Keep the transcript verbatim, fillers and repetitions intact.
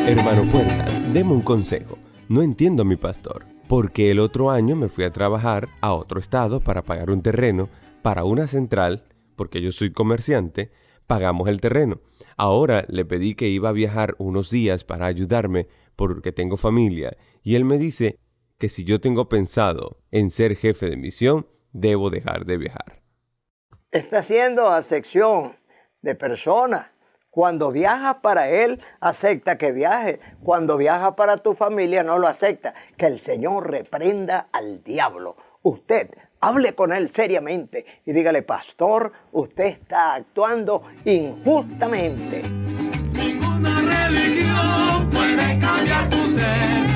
Hermano Puertas, deme un consejo. No entiendo a mi pastor, porque el otro año me fui a trabajar a otro estado para pagar un terreno para una central, porque yo soy comerciante, pagamos el terreno. Ahora le pedí que iba a viajar unos días para ayudarme porque tengo familia, y él me dice que si yo tengo pensado en ser jefe de misión, debo dejar de viajar. Está haciendo acepción de personas. Cuando viajas para él, acepta que viaje. Cuando viajas para tu familia, no lo acepta. Que el Señor reprenda al diablo. Usted hable con él seriamente y dígale, pastor, usted está actuando injustamente. Ninguna religión puede cambiar tu ser.